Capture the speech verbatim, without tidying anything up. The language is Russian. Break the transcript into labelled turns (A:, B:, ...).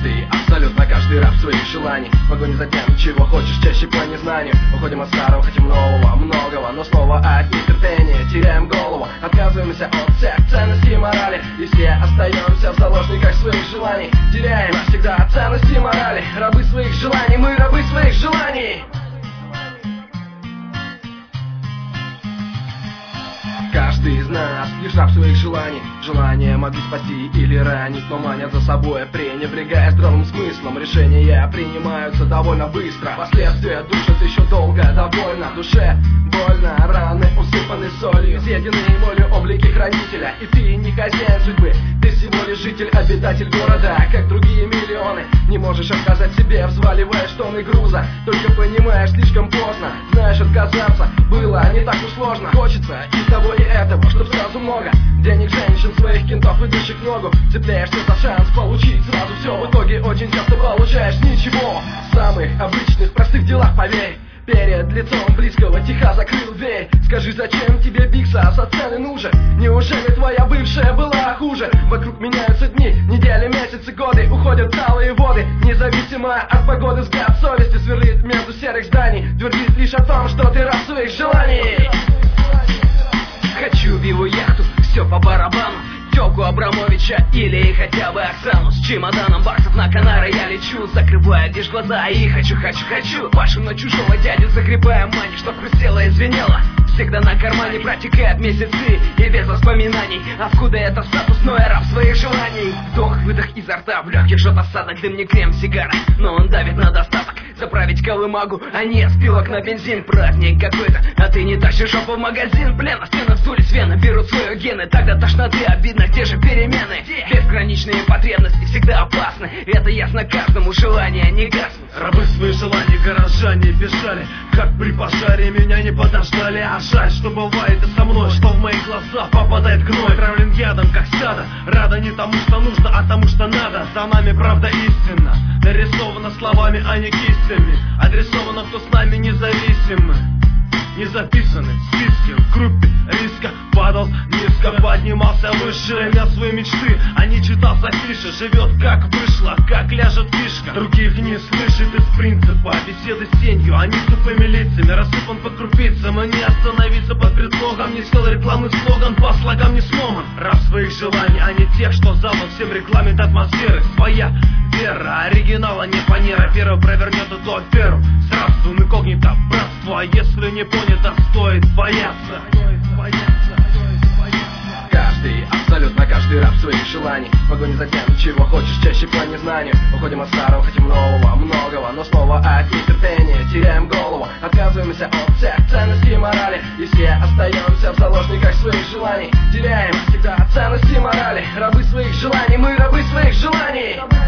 A: Каждый, абсолютно каждый раб своих желаний. В погоне за тем, чего хочешь, чаще по незнанию. Уходим от старого, хотим нового, многого, но снова от нетерпения теряем голову. Отказываемся от всех ценностей и морали, и все остаемся в заложниках своих желаний. Теряем навсегда ценности и морали. Рабы своих желаний, мы рабы своих желаний. Каждый из нас лишь раб своих желаний. Желания могли спасти или ранить, но манят за собой, пренебрегая здравым смыслом. Решения принимаются довольно быстро, последствия душат еще долго, довольно. В душе больно, раны усыпаны солью, изъеденные болью облики хранителя. И ты не хозяин судьбы, ты всего лишь житель, обитатель города, как другие миллионы. Не можешь отказать себе, взваливаешь тонны груза, только понимаешь слишком поздно. Знаешь, отказаться было не так уж сложно. Хочется и того, и этого, чтоб сразу много денег, женщин, своих кентов, идущих в ногу. Цепляешься за шанс получить сразу все, в итоге очень часто получаешь ничего. В самых обычных, простых делах, поверь, перед лицом близкого тихо закрыл дверь. Скажи, зачем тебе бикса, со сцены нужен? Неужели твоя бывшая была хуже? Вокруг меняются дни, недели, месяцы, годы, уходят талые воды. Независимо от погоды, взгляд совести сверлит между серых зданий, твердит лишь о том, что ты раб своих желаний. Хочу виву яхту, все по барабану, тёлку Абрамовича или хотя бы Оксану. С чемоданом баксов на Канары я лечу, закрывая лишь глаза и хочу, хочу, хочу Пашу на чужого дядю, загребая мани, чтоб хрустело и звенело. Всегда на кармане протекают месяцы и без воспоминаний. Откуда это статус, но я раб своих желаний. Вдох, выдох изо рта, в легких жжет осадок, дым не крем, сигара, но он давит на достаток. Заправить колымагу, а не спилок на бензин. Праздник какой-то, а ты не тащишь жопу в магазин. Блин, а стены вздулись, вены берут свои гены. Тогда тошноты, обидно, те же перемены. Безграничные потребности всегда опасны, это ясно каждому, желания не гаснут.
B: Рабы свои желания, горожане бежали, как при пожаре меня не подождали. А жаль, что бывает и со мной, что в мои глаза попадает гной. Травлен ядом, как сада, рада не тому, что нужно, а тому, что надо. За нами правда истина, нарисована словами, а не кистями. Адресована, кто с нами независимы. Не записаны в списке, в группе риска. Падал низко, поднимался выше, имел свои мечты, а не читал с афиши. Живет как вышло, как ляжет фишка. Других не слышит из принципа беседы с тенью, они тупыми лицами рассыпан по крупицам. И не остановиться под предлогом, не сделал рекламный слоган, по слогам не сломан. Раб своих желаний, а не тех, что завод всем рекламит атмосферы. Своя вера, оригинала не фанера. Первый провернет эту аферу, здравствуй, инкогнито, братство. А если не понято, стоит бояться.
A: Каждый, абсолютно каждый раб своих желаний. В погоне за тем, чего хочешь, чаще по незнанию. Уходим от старого, хотим нового, многого, но снова от нетерпения теряем голову. Отказываемся от всех ценностей и морали, и все остаемся в заложниках своих желаний. Теряем всегда ценности и морали. Рабы своих желаний, мы рабы своих желаний.